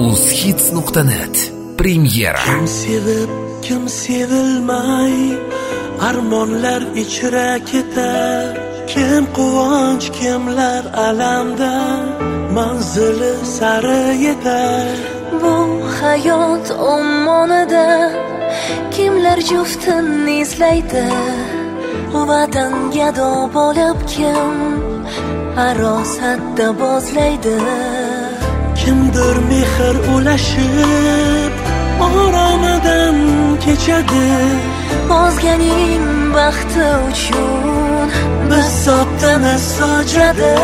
uzhits.net Premyera. Kim sevib, kim sevilmay, armonlar ichra ketar. Kim quvonch, kimlar alamda, manzili sari yetar. Bu hayot ommonida kimlar juftini izlaydi, vatan gado bo'lib kim arosatda bozlaydi. Kimdir mehr ulashib oromidan kechadi. O'zganing baxti uchun Biz sotdimiz sojrada.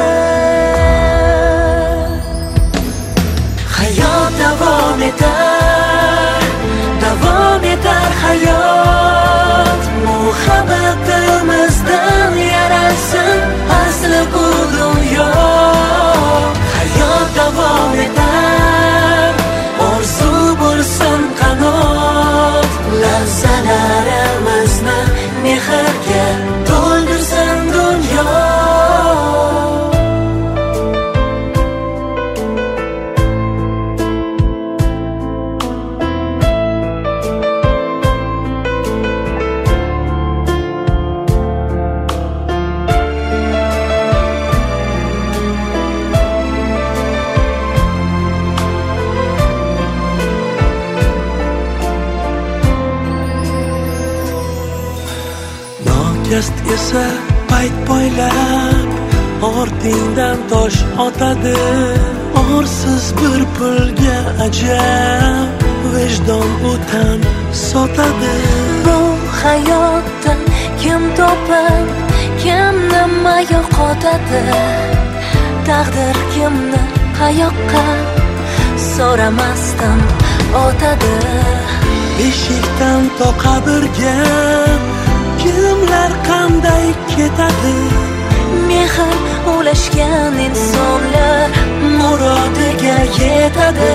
Hayot davom etar, davom etar hayot. Muhabbatimizdan yaralsin asli bu dunyo. Hayot davom etar, orzu bo'lsin qanot. Lahzalarimizni mehrga to'ldirsin dunyo. Nokast esa payt poylab ortingdan tosh otadi. Orsiz bir pulga ajab vijdon o'tan sotadi. bu hayotda kim topib, kim nima yo'qotadi. Taqdir kimni qayoqqa so'ramasdan otadi. Eshikdan to qabrga kimlar qanday ketadi. Mehr ulashgan insonlar Murodiga yetadi.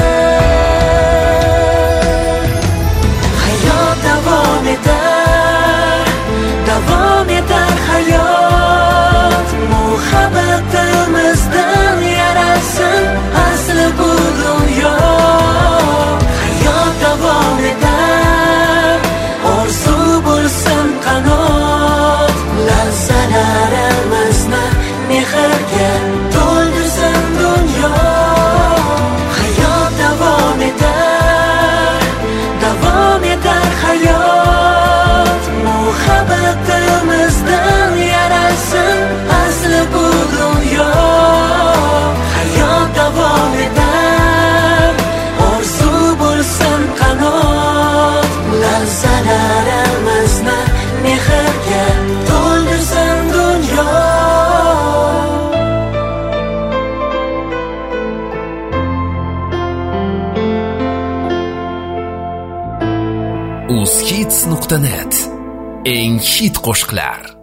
Hayot davom etar, davom etar hayot. Muhabbatimizdan yaralsin asli bu dunyo. Hayot davom etar, orzu bo'lsin qanot. Lahzalarimizni mehrga to'ldirsin dunyo. Hayot davom etar, davom etar hayot. Muhabbatimizdan yaralsin asli bu dunyo. Hayot davom etar, orzu bo'lsin qanot. Lahzalarimizni mehrga to'ldirsin dunyo. uzhits.net eng hit qo'shiqlar.